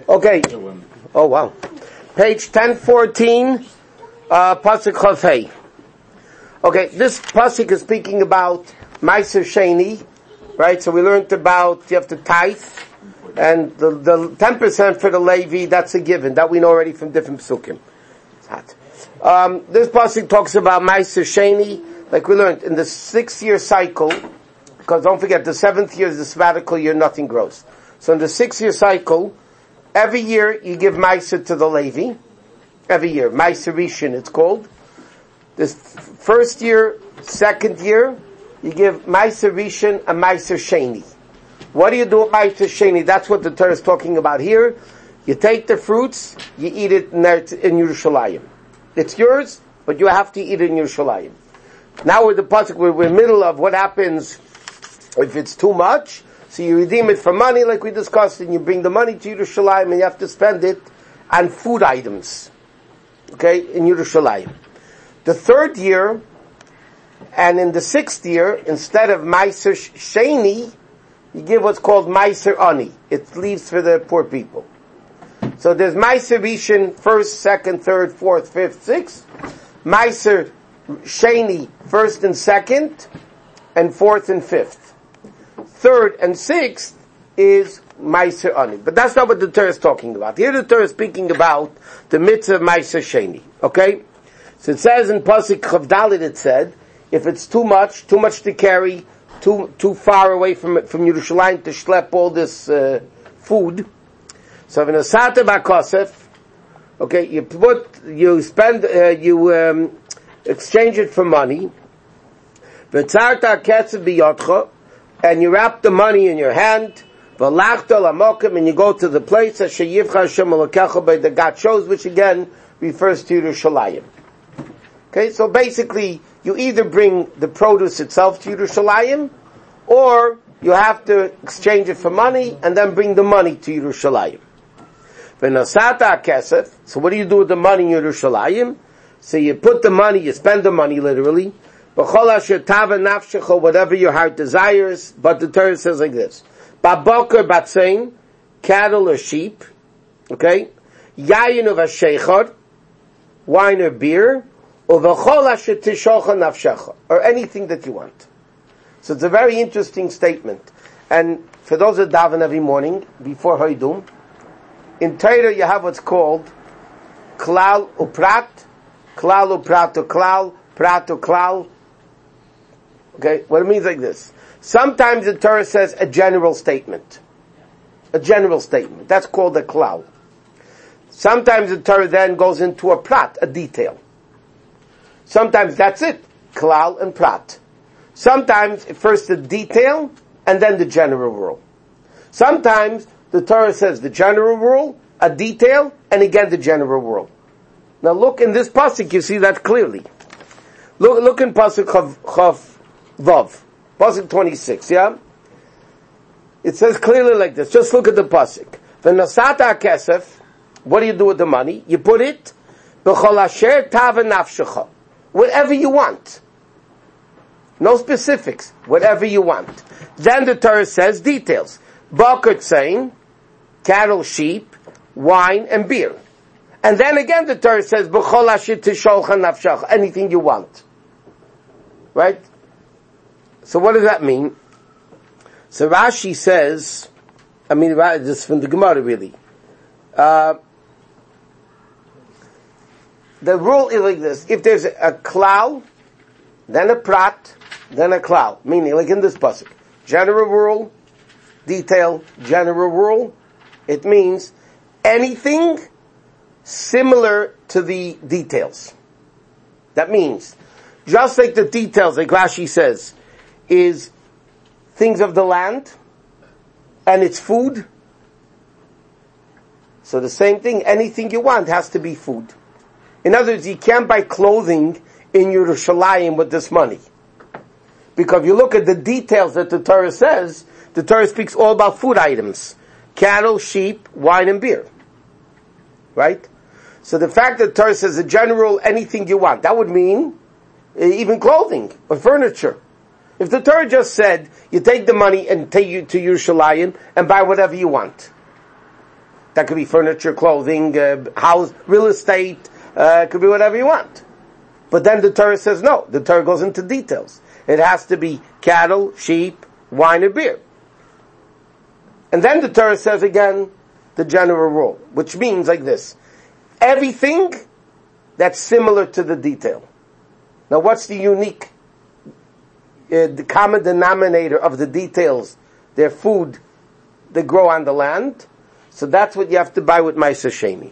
Okay. Oh wow. Page 1014, Pasuk Chafei. Okay, this Pasuk is speaking about Meiser Sheni, right? So we learned about you have to tithe, and the 10% for the Levi, that's a given. That we know already from different Psukim. It's hot. This Pasuk talks about Meiser Sheni, like we learned, in the 6-year cycle, because don't forget, the 7th year is the sabbatical year, nothing grows. So in the 6-year cycle, every year you give Meiser to the Levi. Every year. Meiser Rishon it's called. This first year, second year, you give Meiser Rishon and Meiser Sheni. What do you do with Meiser Sheni? That's what the Torah is talking about here. You take the fruits, you eat it in Yerushalayim. It's yours, but you have to eat it in Yerushalayim. Now with the pasuk, we're in the middle of what happens if it's too much. So you redeem it for money, like we discussed, and you bring the money to Yerushalayim, and you have to spend it on food items. Okay, in Yerushalayim. The 3rd year, and in the 6th year, instead of Meiser Sheni, you give what's called Meiser Ani. It leaves for the poor people. So there's Meiser Rishon, 1st, 2nd, 3rd, 4th, 5th, 6th. Meiser Sheni, 1st and 2nd, and 4th and 5th. 3rd and 6th is Meiser Ani. But that's not what the Torah is talking about. Here the Torah is speaking about the mitzvah of Meiser Sheni. Okay? So it says in Pasuk Chavdalit, it said, if it's too much to carry, too far away from Yerushalayim to schlep all this food. So in a Sata Bakosef, okay, you exchange it for money. V'tzarta ketzev biyotcha, and you wrap the money in your hand. V'lachta lamokim, and you go to the place that sheyivcha Hashem alakecha by the God shows, which again refers to Yerushalayim. Okay, so basically, you either bring the produce itself to Yerushalayim, or you have to exchange it for money, and then bring the money to Yerushalayim. V'nasata kesef, so what do you do with the money in Yerushalayim? So you put the money, you spend the money literally, whatever your heart desires, but the Torah says like this. Babokar batsein, cattle or sheep, okay? Yayin of a sheichar, wine or beer, or anything that you want. So it's a very interesting statement. And for those that daven every morning, before Hoydum, in Torah you have what's called klal uprat to klal, prat to klal. Okay, what it means like this. Sometimes the Torah says a general statement. A general statement. That's called a klal. Sometimes the Torah then goes into a prat, a detail. Sometimes that's it. Klal and prat. Sometimes first the detail and then the general rule. Sometimes the Torah says the general rule, a detail, and again the general rule. Now look in this pasuk, you see that clearly. Look in pasuk Chav Vav, pasuk 26. Yeah, it says clearly like this. Just look at the pasuk. The nasata kesef. What do you do with the money? You put it b'chol asher tava nafshecha. Whatever you want. No specifics. Whatever you want. Then the Torah says details. Bakar saying cattle, sheep, wine, and beer. And then again the Torah says b'chol asher tisholcha nafshecha. Anything you want. Right? So what does that mean? So Rashi says, this is from the Gemara really. The rule is like this. If there's a klal, then a prat, then a klal. Meaning, like in this pasuk, general rule, detail, general rule. It means anything similar to the details. That means, just like the details, like Rashi says, is things of the land, and it's food. So the same thing, anything you want has to be food. In other words, you can't buy clothing in Yerushalayim with this money. Because if you look at the details that the Torah says, the Torah speaks all about food items. Cattle, sheep, wine, and beer. Right? So the fact that the Torah says a general anything you want, that would mean even clothing or furniture. If the Torah just said, you take the money and take you to Yerushalayim and buy whatever you want. That could be furniture, clothing, house, real estate, it could be whatever you want. But then the Torah says no. The Torah goes into details. It has to be cattle, sheep, wine, and beer. And then the Torah says again the general rule, which means like this. Everything that's similar to the detail. Now what's the unique, the common denominator of the details? Their food they grow on the land. So that's what you have to buy with Ma'aser Sheni.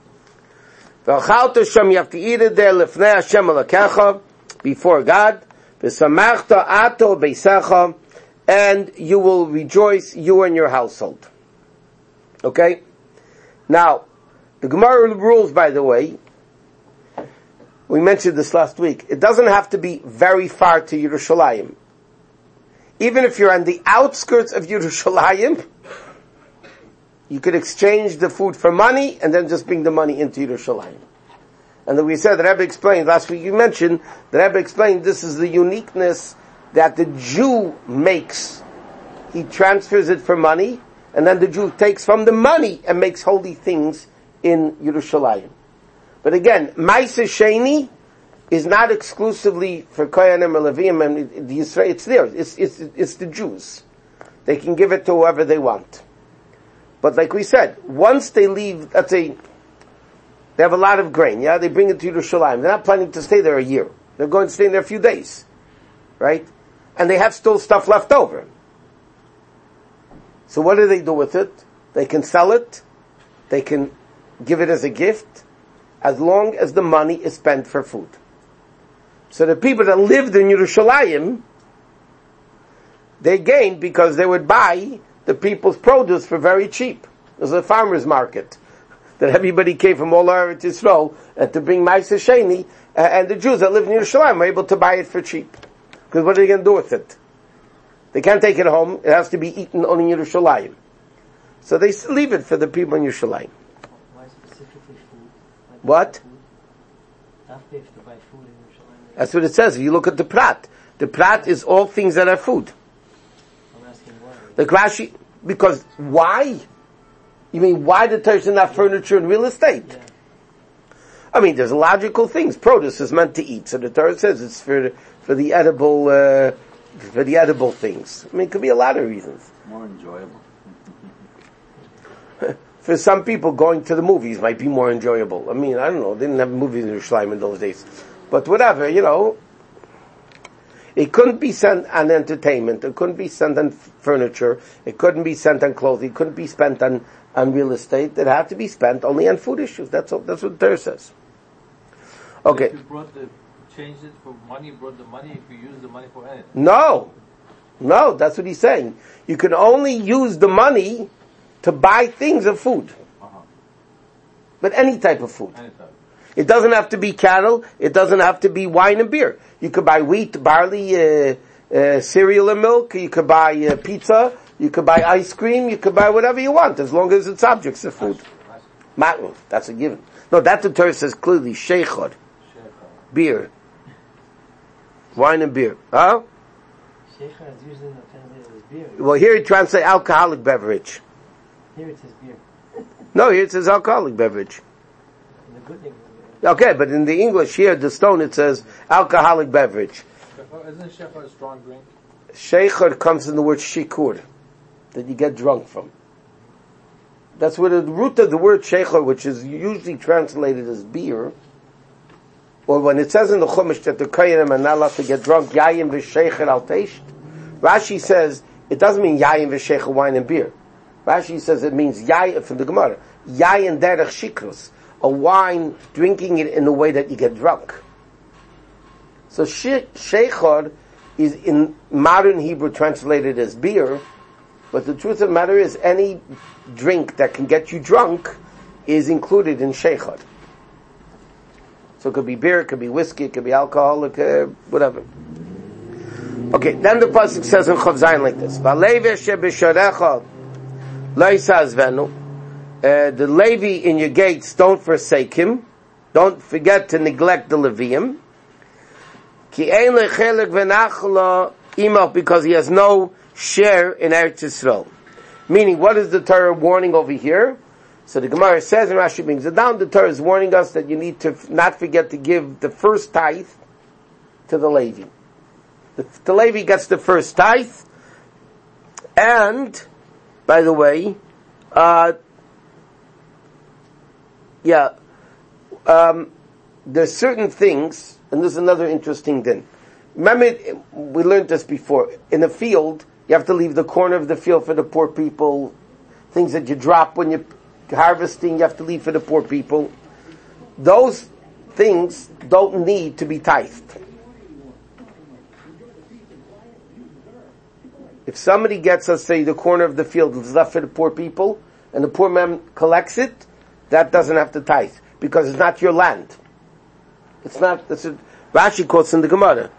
You have to eat it there, lefnei Hashem Elokecha, before God. V'samachta ato beisecha, and you will rejoice, you and your household. Okay? Now, the Gemara rules, by the way, we mentioned this last week, it doesn't have to be very far to Yerushalayim. Even if you're on the outskirts of Yerushalayim, you could exchange the food for money and then just bring the money into Yerushalayim. And then we said, the Rebbe explained, last week you mentioned, the Rebbe explained this is the uniqueness that the Jew makes. He transfers it for money, and then the Jew takes from the money and makes holy things in Yerushalayim. But again, Ma'aser Sheni is not exclusively for Kohanim or Leviim and the Yisrael. It's theirs. It's the Jews. They can give it to whoever they want. But like we said, once they leave, let's say, they have a lot of grain, yeah? They bring it to Yerushalayim. They're not planning to stay there a year. They're going to stay there a few days. Right? And they have still stuff left over. So what do they do with it? They can sell it. They can give it as a gift, as long as the money is spent for food. So the people that lived in Yerushalayim, they gained because they would buy the people's produce for very cheap. It was a farmer's market that everybody came from all over to Yisrael to bring Ma'aser Sheni, and the Jews that live in Yerushalayim were able to buy it for cheap. Because what are they going to do with it? They can't take it home. It has to be eaten only in Yerushalayim. So they leave it for the people in Yerushalayim. Why specifically food? What? Food? Not to buy food in Yerushalayim. That's what it says. If you look at the Prat. The Prat is all things that are food. I'm asking why. The Rashi, because why? You mean why the Torah is not furniture and real estate? Yeah. I mean, there's logical things. Produce is meant to eat, so the Torah says it's for the edible things. I mean, it could be a lot of reasons. More enjoyable. For some people, going to the movies might be more enjoyable. I mean, I don't know. They didn't have movies in Yerushalayim in those days, but whatever, It couldn't be sent on entertainment. It couldn't be sent on furniture. It couldn't be sent on clothing. It couldn't be spent on real estate. It had to be spent only on food issues. That's all. That's what the Torah says. Okay. If you changed it for money, brought the money, if you use the money for anything. No, that's what he's saying. You can only use the money to buy things of food. But any type of food. Anytime. It doesn't have to be cattle. It doesn't have to be wine and beer. You could buy wheat, barley, cereal and milk. You could buy pizza. You could buy ice cream. You could buy whatever you want, as long as it's objects of food. Matru, that's a given. No, that the Torah says clearly, sheichod, beer, wine and beer. Huh? Sheikhar is usually not translated as beer. Well, here it translates alcoholic beverage. Here it says beer. No, here it says alcoholic beverage. In the good English. Okay, but in the English here, the stone, it says alcoholic beverage. Isn't Shechar a strong drink? Sheikhar comes in the word shikur, that you get drunk from. That's where the root of the word sheikhar, which is usually translated as beer, or when it says in the Chumash that the Kohanim are not allowed to get drunk, yayin v'sheikhar al teisht, Rashi says it doesn't mean yayin v'sheikhar, wine and beer. Rashi says it means yayin, from the Gemara, yayin derech shikrus, a wine, drinking it in a way that you get drunk. So sheikhar is in modern Hebrew translated as beer, but the truth of the matter is any drink that can get you drunk is included in sheikhar. So it could be beer, it could be whiskey, it could be alcohol, whatever. Okay, then the pasuk says in Chav Zayin like this: "V'alevi shebisharecha lo yisazvenu." The Levi in your gates, don't forsake him. Don't forget to neglect the Levium. Ki ein lechelek v'nachla imach, because he has no share in Eretz Yisrael. Meaning, what is the Torah warning over here? So the Gemara says, and Rashi brings it down, the Torah is warning us that you need to not forget to give the first tithe to the Levi. The Levi gets the first tithe, and, by the way, there's certain things, and this is another interesting thing. Remember, we learned this before. In a field, you have to leave the corner of the field for the poor people. Things that you drop when you're harvesting, you have to leave for the poor people. Those things don't need to be tithed. If somebody gets, let's say, the corner of the field is left for the poor people, and the poor man collects it, that doesn't have to tithe, because it's not your land. It's not, that's what Rashi quotes in the Gemara.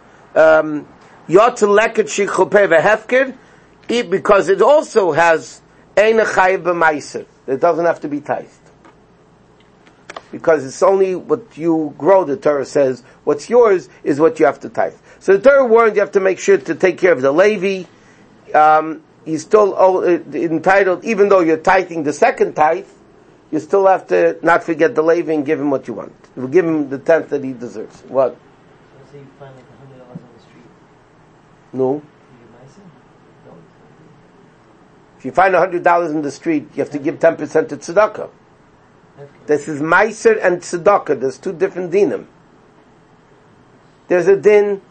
Because it also has Ein Chayiv B'Maiser. It doesn't have to be tithed. Because it's only what you grow, the Torah says. What's yours is what you have to tithe. So the Torah warned you have to make sure to take care of the Levi. He's still entitled, even though you're tithing the second tithe, you still have to not forget the Levi and give him what you want. You give him the tenth that he deserves. What? So you find like $100 on the street. No. You get nice? Don't. If you find $100 in the street, you have to give 10% to tzedakah. This is meiser and tzedakah. There's two different dinim. There's a din,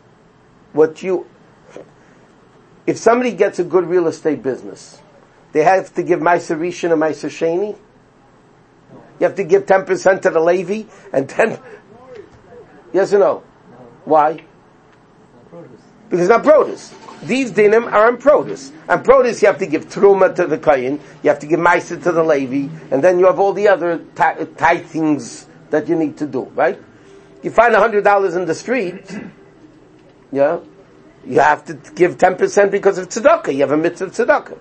if somebody gets a good real estate business, they have to give meiser rishon and meiser sheni. You have to give 10% to the Levi and 10. Yes or no? No. Why? Not produce. Because it's not produce. These dinim are on produce. And produce you have to give truma to the kohen, you have to give meiser to the Levi, and then you have all the other tithings that you need to do, right? You find $100 in the street, yeah, you have to give 10% because of tzedakah. You have a mitzvah of tzedakah.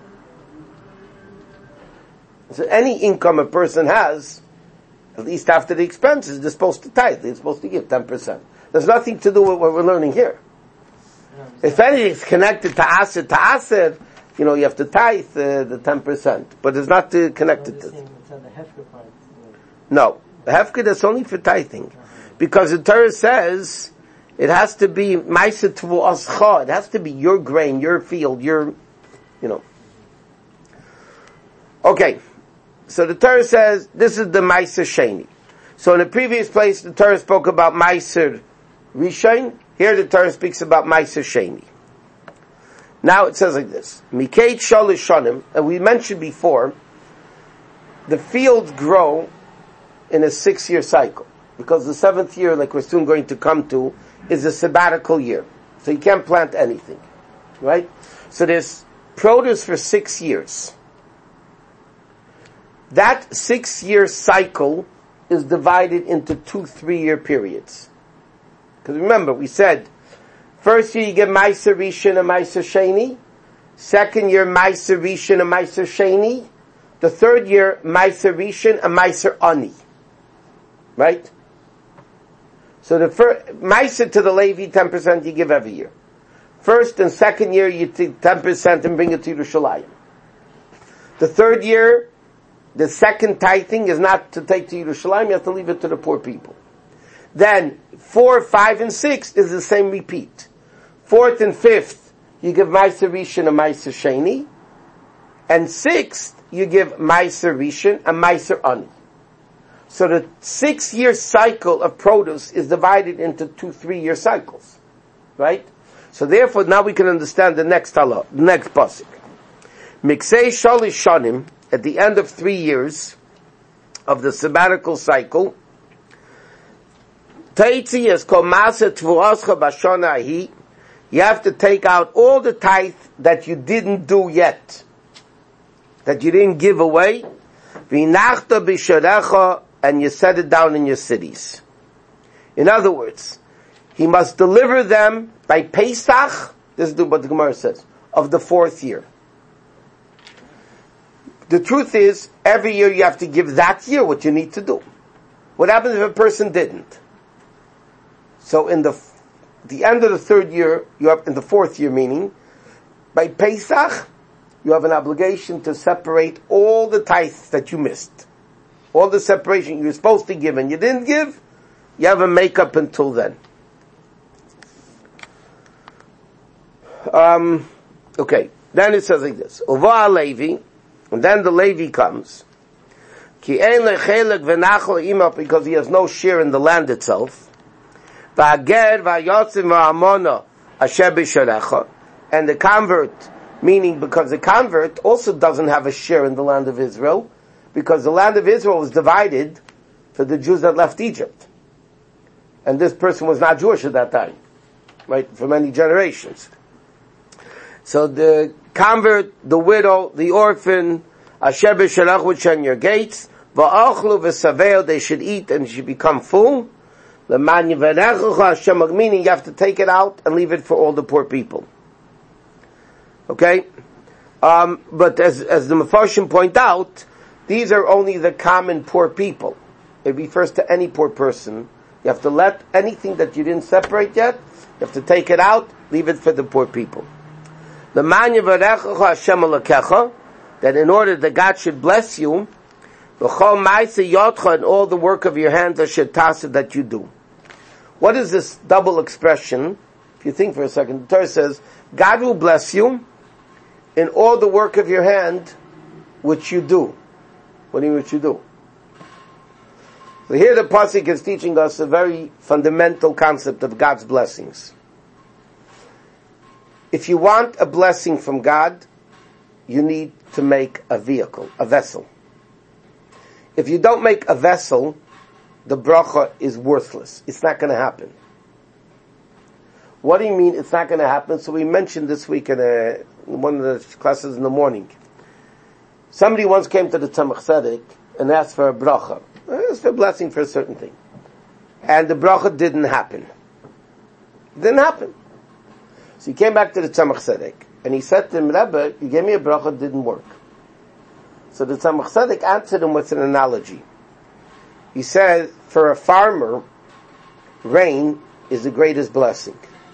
So any income a person has, at least after the expenses, they're supposed to tithe. They're supposed to give 10%. There's nothing to do with what we're learning here. If anything is connected to aser, you have to tithe the 10%. But it's not connected to it. It's on the hefker part. No. The hefker is only for tithing. Because the Torah says it has to be ma'aser t'vu'ascha. It has to be your grain, your field, Okay. So the Torah says, this is the Meiser Sheni. So in the previous place, the Torah spoke about Meiser Rishon. Here the Torah speaks about Meiser Sheni. Now it says like this. Mikate Shalish Shonim, and we mentioned before, the fields grow in a 6-year cycle. Because the 7th year, like we're soon going to come to, is a sabbatical year. So you can't plant anything. Right? So there's produce for 6 years. That 6-year cycle is divided into 2 3-year periods. Because remember, we said, first year you get Meiser Rishon and Meiser Sheni. Second year, Meiser Rishon and Meiser Sheni. The third year, Meiser Rishon and Meiser Ani. Right? So the first, Meiser to the Levi, 10% you give every year. First and second year, you take 10% and bring it to Yerushalayim. The third year, the second tithing is not to take to Yerushalayim, you have to leave it to the poor people. Then, 4, 5, and 6 is the same repeat. 4th and 5th, you give Meiser Rishon and Meiser Sheni. And 6th, you give Meiser Rishon and Meiser Ani. So the 6-year cycle of produce is divided into 2 3-year cycles. Right? So therefore, now we can understand the next halach, the next pasuk. Miksei Shalish Shonim, at the end of 3 years of the sabbatical cycle, you have to take out all the tithe that you didn't do yet, that you didn't give away, and you set it down in your cities. In other words, he must deliver them by Pesach, this is what the Gemara says, of the 4th year. The truth is, every year you have to give that year what you need to do. What happens if a person didn't? So in the end of the 3rd year, you have, in the 4th year meaning, by Pesach, you have an obligation to separate all the tithes that you missed. all the separation you're supposed to give and you didn't give, you have a makeup until then. Okay, then it says like this, Uva Levi, and then the Levi comes, Ki ein lechelek v'nachol ima, because he has no share in the land itself, V'ager v'ayotzim v'amona asher b'sharecha, and the convert, meaning because the convert also doesn't have a share in the land of Israel, because the land of Israel was divided for the Jews that left Egypt. And this person was not Jewish at that time, right, for many generations. So the convert, the widow, the orphan, asher b'shalach, which are in your gates, v'achlu v'saveo, they should eat and should become full. L'man yivarechucha Hashem, meaning you have to take it out and leave it for all the poor people. Okay? But as the Mefarshim point out, these are only the common poor people. It refers to any poor person. You have to let anything that you didn't separate yet, you have to take it out, leave it for the poor people. L'man yivarechucha Hashem alakecha, that in order that God should bless you, v'chol ma'aseh yodcha, and all the work of your hands asher taseh, that you do. What is this double expression? If you think for a second, the Torah says, God will bless you in all the work of your hand which you do. What do you mean which you do? So here the Pasuk is teaching us a very fundamental concept of God's blessings. If you want a blessing from God, you need to make a vehicle, a vessel. If you don't make a vessel, the bracha is worthless. It's not going to happen. What do you mean it's not going to happen? So we mentioned this week in one of the classes in the morning. Somebody once came to the Tzemach Tzedek and asked for a bracha. Asked for a blessing for a certain thing. And the bracha didn't happen. It didn't happen. So he came back to the Tzemach Tzedek and he said to him, Rebbe, you gave me a bracha, it didn't work. So the Tzemach Tzedek answered him with an analogy. He said, for a farmer, rain is the greatest blessing.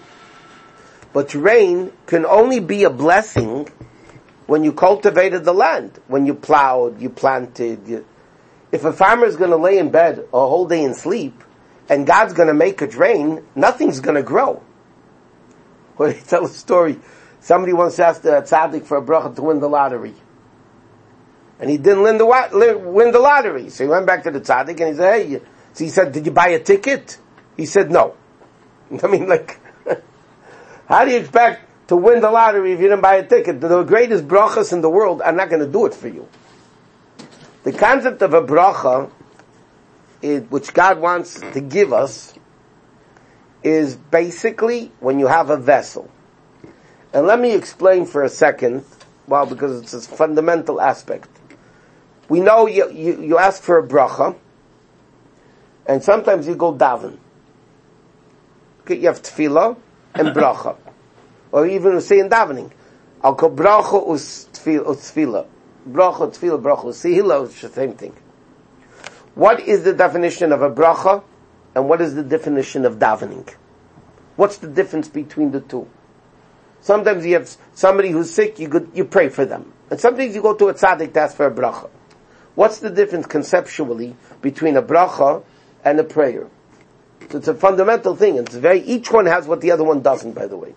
But rain can only be a blessing when you cultivated the land, when you plowed, you planted. If a farmer is going to lay in bed a whole day and sleep, and God's going to make it rain, nothing's going to grow. When I tell a story, somebody once asked a tzaddik for a bracha to win the lottery. And he didn't win the lottery. So he went back to the tzaddik and he said, hey, so he said, did you buy a ticket? He said, no. I mean, like, how do you expect to win the lottery if you didn't buy a ticket? The greatest brachas in the world are not going to do it for you. The concept of a bracha, which God wants to give us, is basically when you have a vessel. And let me explain for a second, well, because it's a fundamental aspect. We know you ask for a bracha, and sometimes you go daven. Okay, you have tefillah and bracha. Or even we say in davening, I'll call bracha us tefillah. Bracha, tefillah, bracha, sihila, it's the same thing. What is the definition of a bracha, and what is the definition of davening? What's the difference between the two? Sometimes you have somebody who's sick, you pray for them. And sometimes you go to a tzaddik to ask for a bracha. What's the difference conceptually between a bracha and a prayer? So it's a fundamental thing. Each one has what the other one doesn't, by the way.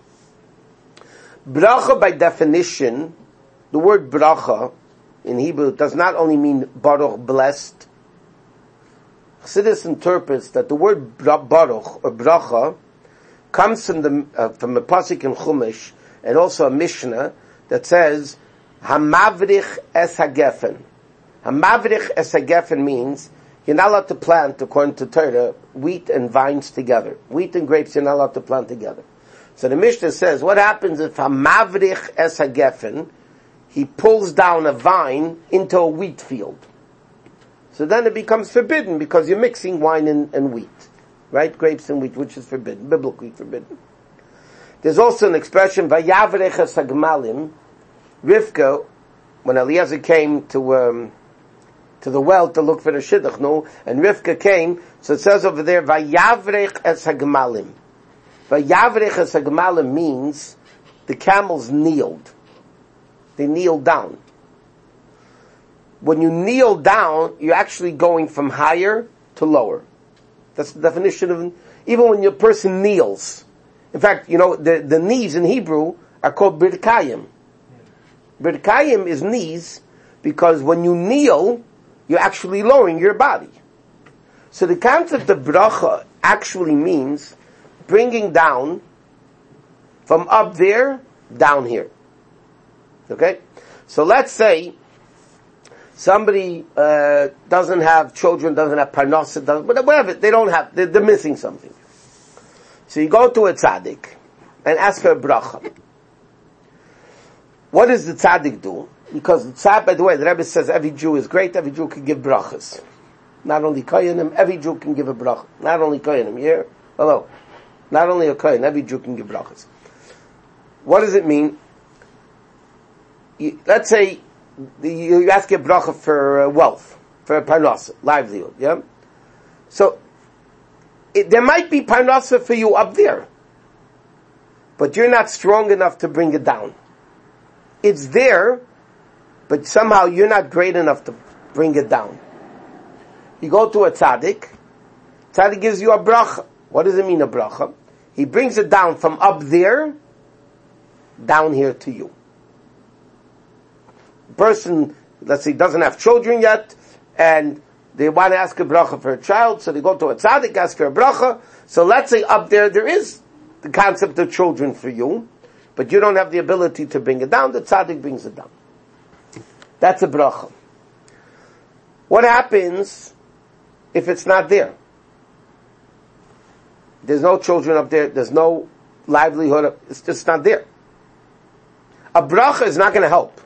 Bracha, by definition, the word bracha in Hebrew does not only mean baruch, blessed. Chassidus interprets that the word baruch or bracha comes from a pasuk in Chumash and also a Mishnah that says hamavrich es hagefen. Hamavrich es hagefen means you're not allowed to plant, according to Torah, wheat and vines together. Wheat and grapes you're not allowed to plant together. So the Mishnah says, what happens if hamavrich es hagefen, he pulls down a vine into a wheat field? So then it becomes forbidden because you're mixing wine and wheat. Right? Grapes and wheat, which is forbidden, biblically forbidden. There's also an expression, Vayavrech es hagmalim. Rivka, when Eliezer came to the well to look for the shidduch, and Rivka came, so it says over there, Vayavrech es hagmalim. Vayavrech es hagmalim means the camels kneeled. They kneeled down. when you kneel down, you're actually going from higher to lower. That's the definition of, even when your person kneels. In fact, the knees in Hebrew are called birkayim. Birkayim is knees, because when you kneel, you're actually lowering your body. So the concept of bracha actually means bringing down from up there, down here. Okay? So let's say somebody doesn't have children, doesn't have parnasa, whatever, they don't have, they're missing something. So you go to a tzaddik and ask for a bracha. What does the tzaddik do? Because the tzaddik, by the way, the Rebbe says every Jew is great, every Jew can give brachas. Not only koyanim, every Jew can give a bracha. Not only koyanim, here, hello. Not only a koyan, every Jew can give brachas. What does it mean? Let's say you ask a bracha for wealth, for a parnasa, livelihood, yeah? So, there might be parnasa for you up there, but you're not strong enough to bring it down. It's there, but somehow you're not great enough to bring it down. You go to a tzaddik gives you a bracha. What does it mean, a bracha? He brings it down from up there, down here to you. Person, let's say, doesn't have children yet, and they want to ask a bracha for a child, so they go to a tzaddik, ask for a bracha. So let's say up there is the concept of children for you, but you don't have the ability to bring it down, the tzaddik brings it down. That's a bracha. What happens if it's not there? There's no children up there, there's no livelihood, it's just not there. A bracha is not going to help.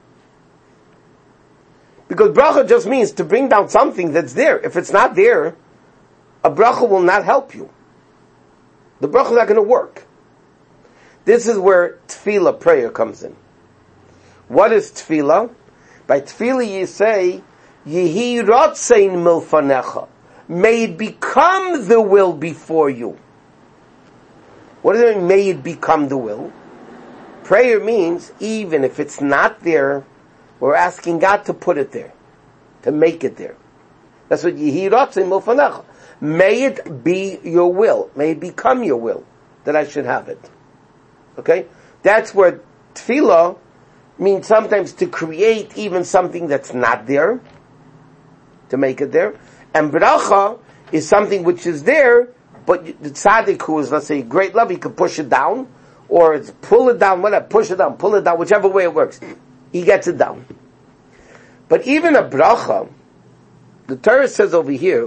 Because bracha just means to bring down something that's there. If it's not there, a bracha will not help you. The bracha is not going to work. This is where tefillah, prayer, comes in. What is tefillah? By tefillah you say, Yehi rotzein milfanecha. May it become the will before you. What does it mean, may it become the will? Prayer means, even if it's not there, we're asking God to put it there, to make it there. That's what Yehi rotzein milfanecha. May it be your will. May it become your will that I should have it. Okay? That's where tefillah means sometimes to create even something that's not there, to make it there. And bracha is something which is there, but the tzaddik who is, let's say, great love, he could push it down, or it's pull it down, whatever, push it down, pull it down, whichever way it works. He gets it down. But even a bracha, the Torah says over here,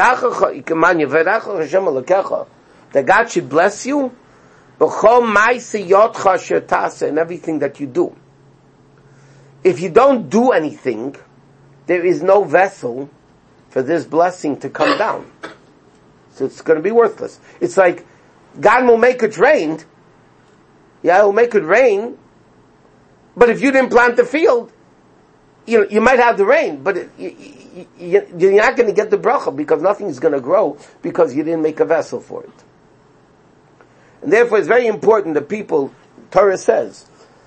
that God should bless you in everything that you do. If you don't do anything, there is no vessel for this blessing to come down. So it's going to be worthless. It's like, God will make it rain. Yeah, He'll make it rain. But if you didn't plant the field, you might have the rain, but you're not going to get the bracha because nothing is going to grow because you didn't make a vessel for it. And therefore it's very important that people, Torah says,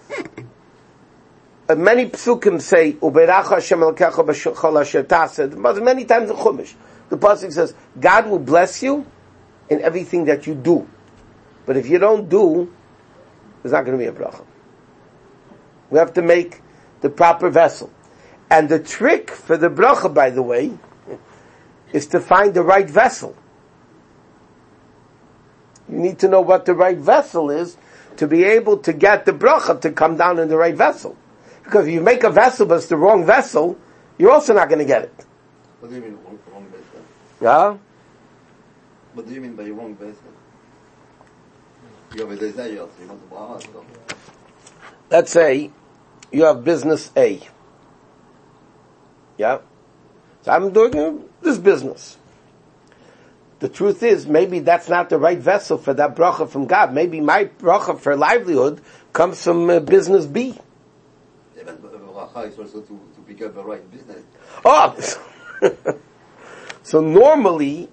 many psukim say, Uberacha Hashem Elkecha b'chol asher taseh, but many times in Chumash, the pasuk says, God will bless you in everything that you do. But if you don't do, there's not going to be a bracha. We have to make the proper vessel. And the trick for the bracha, by the way, is to find the right vessel. You need to know what the right vessel is to be able to get the bracha to come down in the right vessel. Because if you make a vessel but it's the wrong vessel, you're also not going to get it. What do you mean wrong vessel? Yeah? What do you mean by wrong vessel? You have a desire, you want to buy. Let's say you have business A. Yeah? So I'm doing this business. The truth is, maybe that's not the right vessel for that bracha from God. Maybe my bracha for livelihood comes from business B. Yeah, but bracha is also to pick up the right business. Oh! So normally,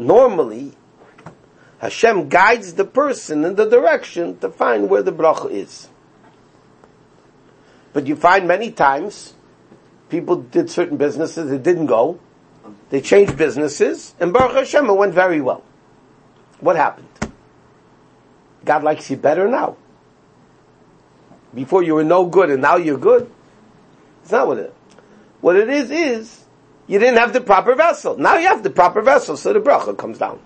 Hashem guides the person in the direction to find where the bracha is. But you find many times People did certain businesses, it didn't go. They changed businesses, and Baruch Hashem, it went very well. What happened? God likes you better now. Before you were no good and now you're good. It's not what it is. What it is you didn't have the proper vessel. Now you have the proper vessel, so the bracha comes down.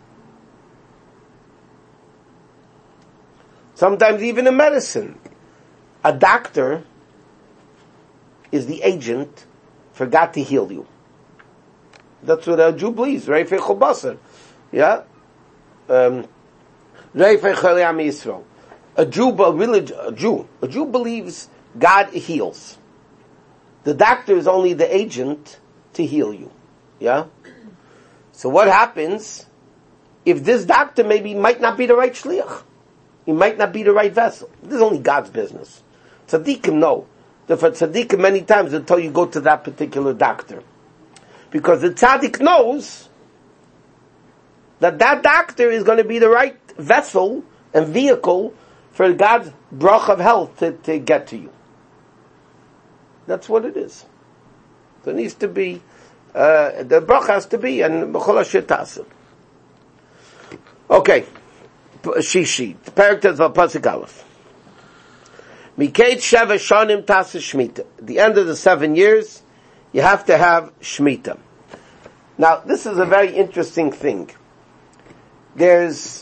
Sometimes even in medicine, a doctor is the agent for God to heal you. That's what a Jew believes. Reifei Chobasar. Yeah? Reifei Choli Am Yisrael. A Jew believes God heals. The doctor is only the agent to heal you. Yeah? So what happens if this doctor might not be the right shliach? He might not be the right vessel. This is only God's business. Tzaddikim know. For tzaddikim many times they'll tell you go to that particular doctor. Because the tzaddik knows that doctor is going to be the right vessel and vehicle for God's brach of health to get to you. That's what it is. There needs to be, the brach has to be, and b'chol asher taseh. Okay. Shishi. Perek Tezvav Pasuk Aleph. Miketz Sheva Shonim Taseh Shmita. At the end of the 7 years, you have to have Shmita. Now, this is a very interesting thing. There's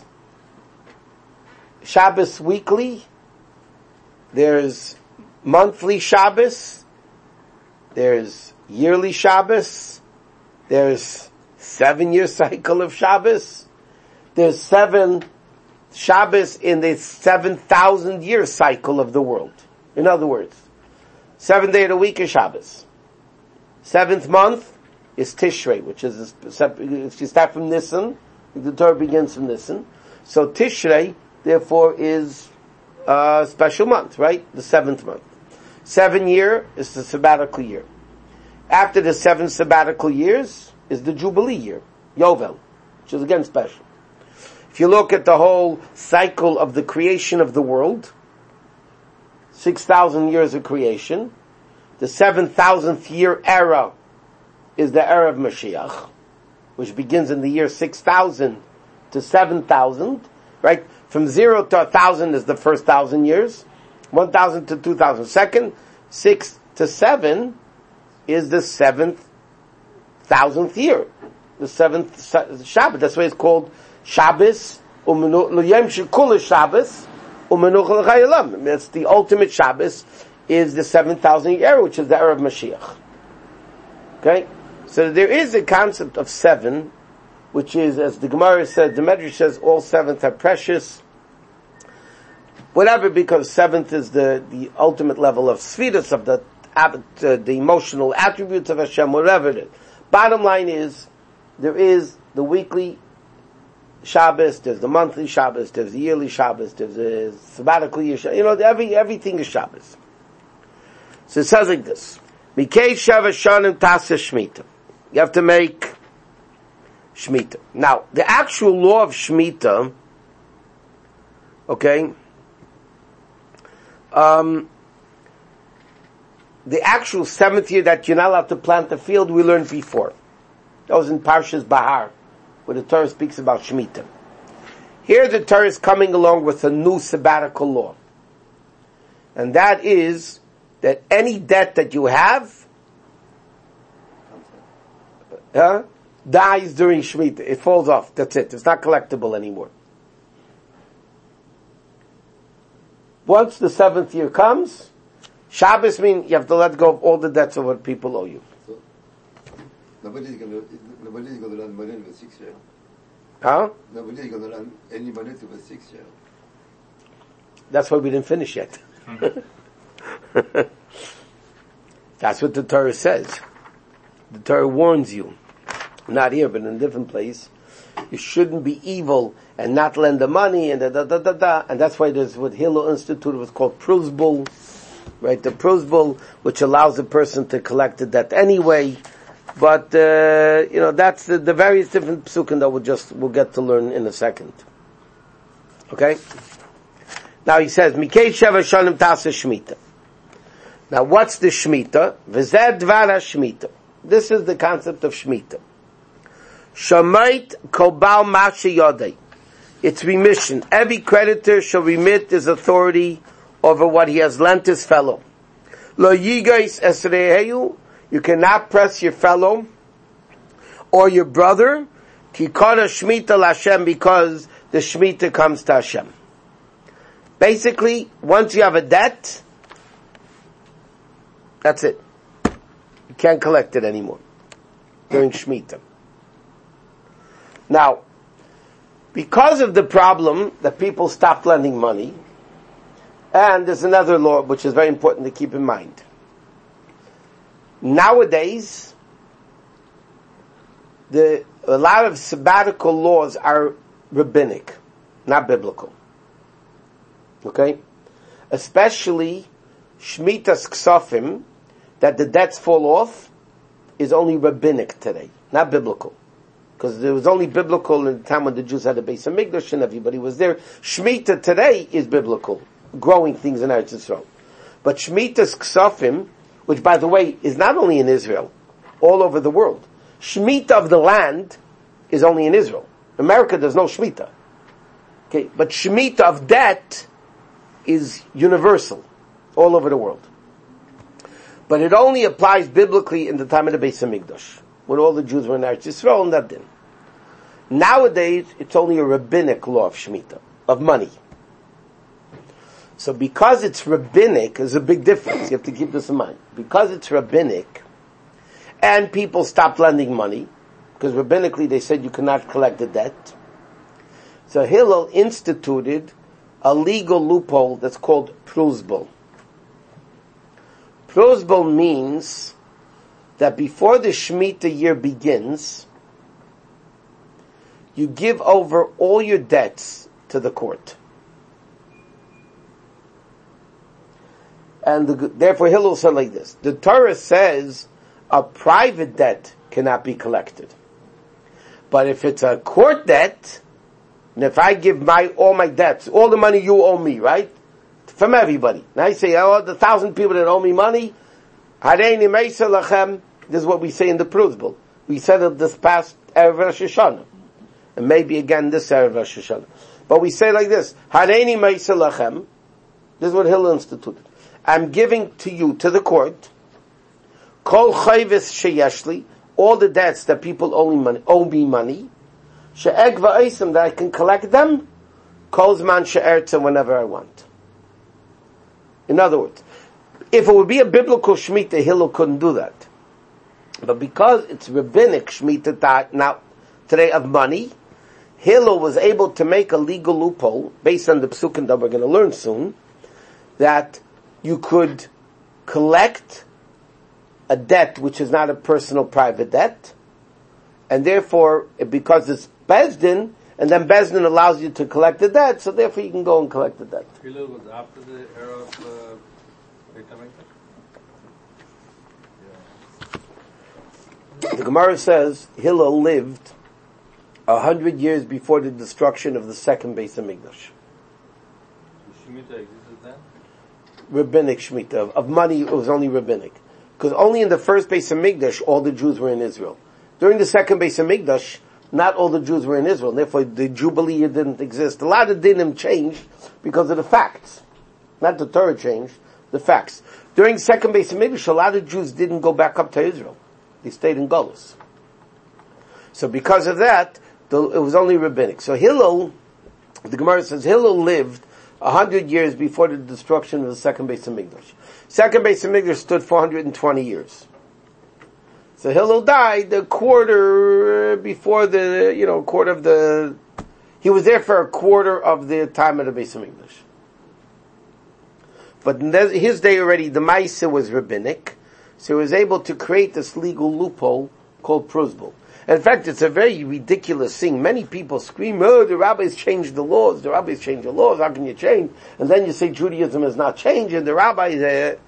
Shabbos weekly, there's monthly Shabbos, there's yearly Shabbos, there's 7-year cycle of Shabbos, there's 7 Shabbos in the 7,000-year cycle of the world. In other words, 7th day of the week is Shabbos. 7th month is Tishrei, which is, if you start from Nisan, the Torah begins from Nisan. So Tishrei, therefore, is a special month, right? The 7th month. 7 year is the sabbatical year. After the 7 sabbatical years is the Jubilee year, Yovel, which is again special. If you look at the whole cycle of the creation of the world, 6,000 years of creation, the 7,000th year era is the era of Mashiach, which begins in the year 6,000 to 7,000, right? From 0 to 1,000 is the first 1,000 years, 1,000 to 2,000. Second, 6 to 7 is the 7,000th year, the 7th Shabbat. That's why it's called Shabbos, L'yem Shekul Shabbos, U'menucha L'chayelam. That's the ultimate Shabbos, is the 7,000 year era, which is the era of Mashiach. Okay? So there is a concept of 7, which is, as the Gemara says, the Medrash says, all 7th are precious. Whatever, because 7th is the ultimate level of svidus, of the emotional attributes of Hashem, whatever it is. Bottom line is, there is the weekly Shabbos, there's the monthly Shabbos, there's the yearly Shabbos, there's the sabbatical year Shabbos. Everything is Shabbos. So it says like this. Mikei Sheva Shonim Taseh Shmita. You have to make Shmita. Now, the actual law of Shmita, okay, the actual 7th year that you're not allowed to plant the field, we learned before. That was in Parshas Bahar, where the Torah speaks about Shemitah. Here the Torah is coming along with a new sabbatical law. And that is that any debt that you have dies during Shemitah. It falls off. That's it. It's not collectible anymore. Once the 7th year comes, Shabbos means you have to let go of all the debts of what people owe you. So, nobody's going to learn Malin for 6 years. Huh? Nobody's going to learn any Malin for 6 years. That's why we didn't finish yet. That's what the Torah says. The Torah warns you, not here, but in a different place, you shouldn't be evil and not lend the money and and that's why there's what Hillel Institute was called Prusbul, right? The Prusbul, which allows a person to collect the debt anyway. But that's the various different psukim that we'll get to learn in a second. Okay. Now he says, Mikei Sheva Shonim Taseh Shmita. Now what's the Shemitah? V'zeh dvar ha-Shemitah. This is the concept of Shemitah. Shomait kol ba'al mashe yodei. It's remission. Every creditor shall remit his authority over what he has lent his fellow. Lo yigais esreheyu. You cannot press your fellow or your brother. Kikara Shemitah l'Hashem, because the Shemitah comes to Hashem. Basically, once you have a debt, that's it. You can't collect it anymore during Shemitah. Now, because of the problem that people stopped lending money, and there's another law which is very important to keep in mind. Nowadays, a lot of sabbatical laws are rabbinic, not biblical. Okay? Especially Shmitas Ksofim, that the debts fall off, is only rabbinic today, not biblical. Because it was only biblical in the time when the Jews had a Beis Hamikdash and everybody was there. Shemitah today is biblical, growing things in Eretz Yisrael. But Shmitas Ksofim, which by the way is not only in Israel, all over the world. Shemitah of the land is only in Israel. America there's no Shemitah. Okay, but Shemitah of debt is universal, all over the world. But it only applies biblically in the time of the Beis Hamikdash, when all the Jews were in Eretz Yisrael, and that didn't. Nowadays, it's only a rabbinic law of Shemitah, of money. So because it's rabbinic, there's a big difference. You have to keep this in mind. Because it's rabbinic, and people stopped lending money, because rabbinically they said you cannot collect the debt, so Hillel instituted a legal loophole that's called prosbul. Prosbul means that before the Shemitah year begins, you give over all your debts to the court. And therefore Hillel said like this. The Torah says a private debt cannot be collected. But if it's a court debt, and if I give all my debts, all the money you owe me, right? From everybody. Now I say, oh, the 1,000 people that owe me money, Hareini Meisa Lachem. This is what we say in the Prosbul. We said it this past Erev Rosh Hashanah. And maybe again this Erev Rosh Hashanah. But we say like this, Hareini Meisa Lachem. This is what Hillel instituted. I'm giving to you, to the court, Kol Chayvis Sheyeshli, all the debts that people owe me money, She'eg Va'esim, that I can collect them, Kol Zman She'ertza, whenever I want. In other words, if it would be a biblical Shemitah, Hillel couldn't do that. But because it's rabbinic Shemitah now today of money, Hillel was able to make a legal loophole based on the psukim that we're going to learn soon, that you could collect a debt which is not a personal private debt, and therefore, because it's Bezdin, and then Bezdin allows you to collect the debt, so therefore you can go and collect the debt. Hillel was after the era of Beit HaMikdash? The Gemara says Hillel lived 100 years before the destruction of the second Beis Hamikdash. The Shemitah existed then? Rabbinic Shemitah. Of money, it was only rabbinic. Because only in the first Beis Hamikdash, all the Jews were in Israel. During the second Beis Hamikdash, not all the Jews were in Israel. Therefore, the Jubilee year didn't exist. A lot of dinim changed because of the facts. Not the Torah changed, the facts. During second Beis Hamikdash, a lot of Jews didn't go back up to Israel. They stayed in Golus. So because of that, it was only rabbinic. So Hillel, the Gemara says, Hillel lived 100 years before the destruction of the second Beis Hamikdash. Second Beis Hamikdash stood 420 years. So Hillel died a quarter before he was there for a quarter of the time of the Beis Hamikdash. But in his day already, the Maisa was rabbinic, so he was able to create this legal loophole called prosbul. In fact, it's a very ridiculous thing. Many people scream, oh, the rabbis changed the laws, how can you change? And then you say Judaism has not changed, and the rabbis,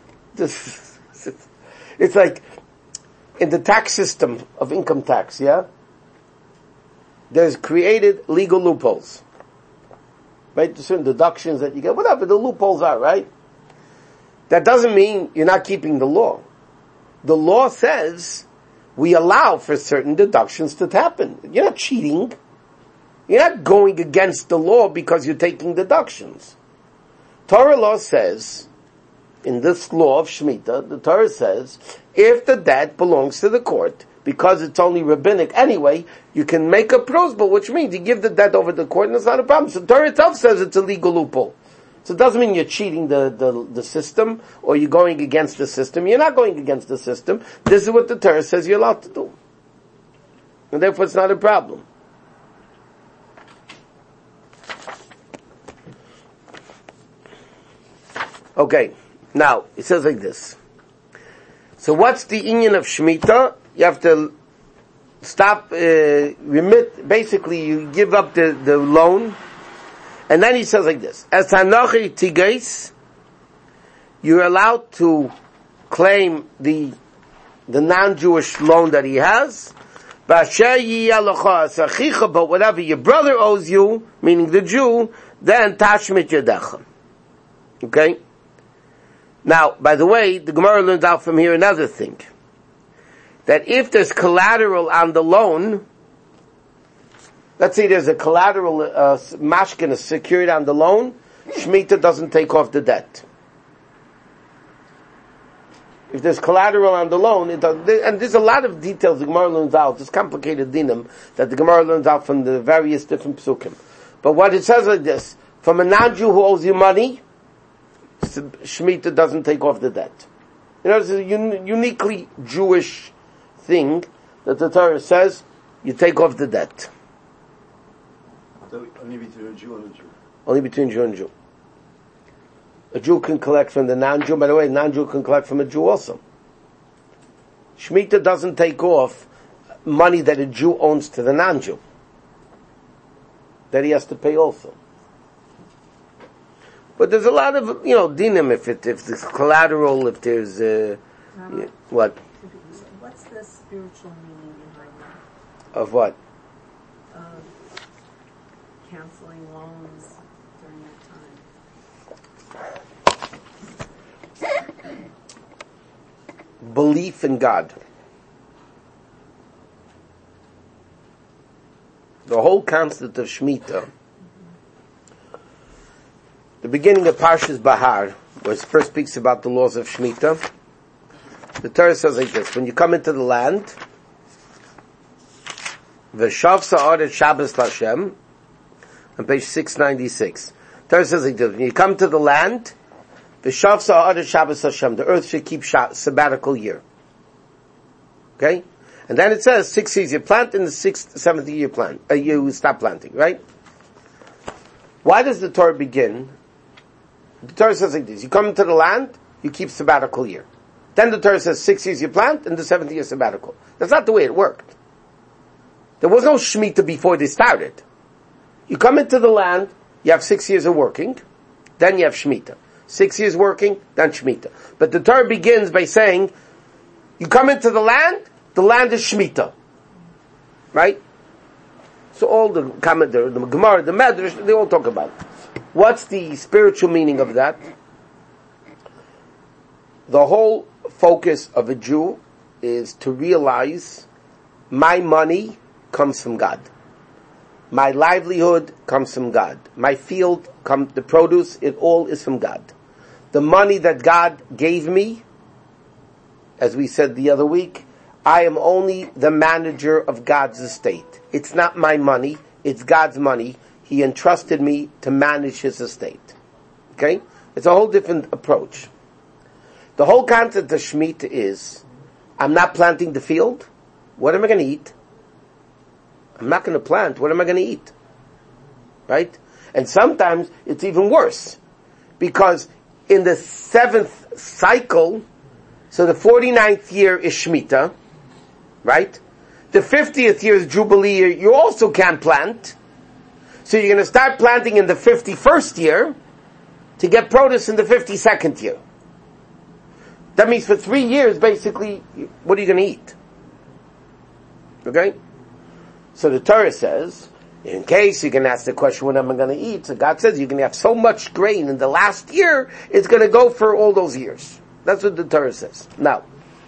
it's like, in the tax system of income tax, yeah? There's created legal loopholes. Right? There's certain deductions that you get, whatever the loopholes are, right? That doesn't mean you're not keeping the law. The law says we allow for certain deductions to happen. You're not cheating. You're not going against the law because you're taking deductions. Torah law says, in this law of Shemitah, the Torah says, if the debt belongs to the court, because it's only rabbinic anyway, you can make a prosbul, which means you give the debt over to the court and it's not a problem. So Torah itself says it's a legal loophole. So it doesn't mean you're cheating the system or you're going against the system. You're not going against the system. This is what the Torah says you're allowed to do. And therefore it's not a problem. Okay, now, it says like this. So what's the inyan of Shemitah? You have to stop, remit, basically you give up the loan, and then he says like this. As Hanochi Tigais, you're allowed to claim the non-Jewish loan that he has, but whatever your brother owes you, meaning the Jew, then Tashmit Yadecha. Okay? Now, by the way, the Gemara learns out from here another thing. That if there's collateral on the loan, let's say there's a collateral, mashkin, a security on the loan, Shemitah doesn't take off the debt. If there's collateral on the loan, it does, and there's a lot of details the Gemara learns out, it's complicated dinim, that the Gemara learns out from the various different psukim. But what it says like this, from a non-Jew who owes you money, Shemitah doesn't take off the debt. You know, it's a uniquely Jewish thing that the Torah says, you take off the debt. So only between a Jew and a Jew. Only between Jew and Jew. A Jew can collect from the non-Jew. By the way, a non-Jew can collect from a Jew also. Shemitah doesn't take off money that a Jew owns to the non-Jew. That he has to pay also. But there's a lot of, dinim, if there's collateral, if there's, what? What's the spiritual meaning behind that? Of what? Of canceling loans during that time. Belief in God. The whole concept of Shemitah, the beginning of Parshas Bahar, where it first speaks about the laws of Shemitah, the Torah says like this: when you come into the land, V'shav sa'aret Shabbos Hashem, on page 696. The Torah says like this: when you come to the land, V'shav sa'aret Shabbos Hashem, the earth should keep sabbatical year. Okay? And then it says 6 years you plant, in the 7th year you plant. You stop planting, right? Why does the Torah begin? The Torah says like this: you come into the land, you keep sabbatical year. Then the Torah says 6 years you plant, and the 7th year sabbatical. That's not the way it worked. There was no Shemitah before they started. You come into the land, you have 6 years of working, then you have Shemitah. 6 years working, then Shemitah. But the Torah begins by saying, you come into the land is Shemitah. Right? So all the Gemara, the Medrash, they all talk about it. What's the spiritual meaning of that? The whole focus of a Jew is to realize my money comes from God. My livelihood comes from God. My field, the produce, it all is from God. The money that God gave me, as we said the other week, I am only the manager of God's estate. It's not my money, it's God's money. He entrusted me to manage His estate. Okay? It's a whole different approach. The whole concept of Shemitah is, I'm not planting the field. What am I going to eat? I'm not going to plant. What am I going to eat? Right? And sometimes it's even worse. Because in the 7th cycle, so the 49th year is Shemitah, right? The 50th year is Jubilee year. You also can't plant. So you're going to start planting in the 51st year to get produce in the 52nd year. That means for 3 years, basically, what are you going to eat? Okay? So the Torah says, In case you can ask the question, what am I going to eat? So God says you can have so much grain in the last year, it's going to go for all those years. That's what the Torah says. Now,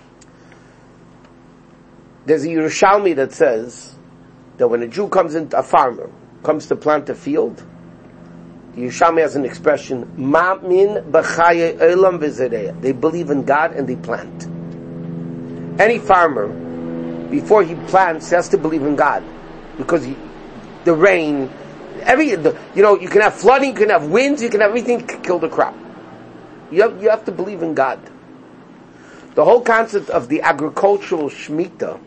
there's a Yerushalmi that says that when a Jew a farmer, comes to plant a field, the Yerushalmi has an expression, Ma'min b'chaye olam v'zereya. They believe in God and they plant. Any farmer, before he plants, has to believe in God. Because the rain, you can have flooding, you can have winds, you can have everything to kill the crop. You have to believe in God. The whole concept of the agricultural shemitah,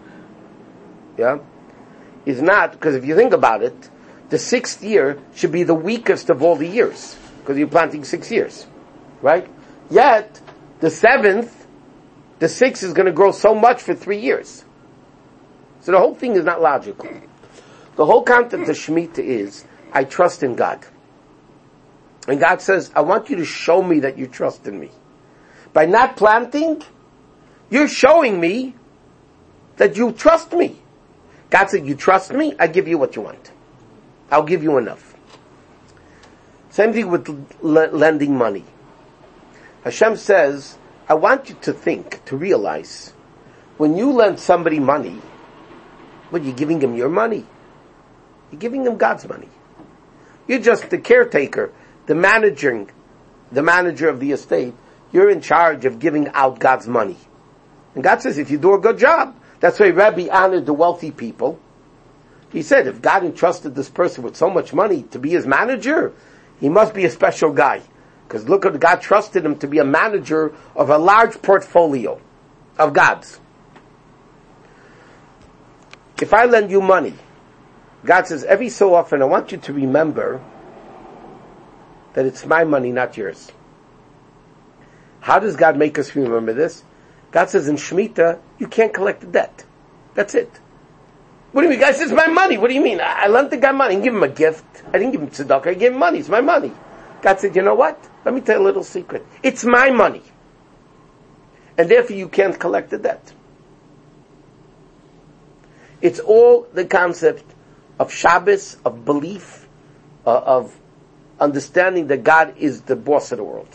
is not, because if you think about it, the 6th year should be the weakest of all the years, because you're planting 6 years, right? Yet, the 7th, the 6th is going to grow so much for 3 years. So the whole thing is not logical. The whole concept of Shemitah is, I trust in God. And God says, I want you to show me that you trust in me. By not planting, you're showing me that you trust me. God said, you trust me, I give you what you want. I'll give you enough. Same thing with lending money. Hashem says, I want you to think, to realize, when you lend somebody money, what, you're giving him your money? You're giving him God's money. You're just the caretaker, the manager of the estate. You're in charge of giving out God's money. And God says, if you do a good job, that's why Rabbi honored the wealthy people. He said, if God entrusted this person with so much money to be his manager, he must be a special guy. Because look at, God trusted him to be a manager of a large portfolio of God's. If I lend you money, God says, every so often I want you to remember that it's my money, not yours. How does God make us remember this? God says in Shemitah, you can't collect the debt. That's it. What do you mean? God says, it's my money. What do you mean? I lent the guy money. I didn't give him a gift. I didn't give him tzedakah. I gave him money. It's my money. God said, you know what? Let me tell you a little secret. It's my money. And therefore you can't collect the debt. It's all the concept of Shabbos, of belief, of understanding that God is the boss of the world.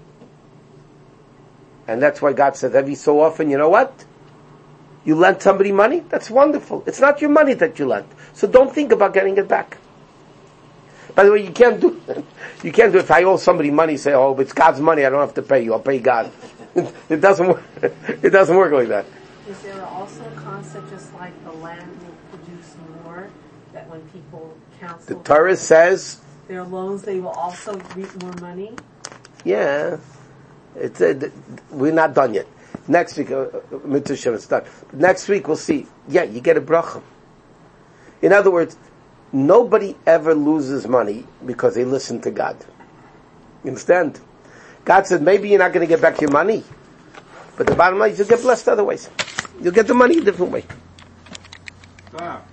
And that's why God says every so often, you know what? You lent somebody money? That's wonderful. It's not your money that you lent. So don't think about getting it back. By the way, you can't do if I owe somebody money, say, oh, but it's God's money, I don't have to pay you, I'll pay God. It doesn't work. It doesn't work like that. Is there also a concept just like the land will produce more, that when people cancel the Torah says their loans, they will also reap more money? Yeah. We're not done yet. Next week, Mitzvah Shem is done. Next week we'll see. Yeah, you get a bracha. In other words, nobody ever loses money because they listen to God. You understand? God said, maybe you're not going to get back your money, but the bottom line is you'll get blessed other ways. You'll get the money a different way. Stop.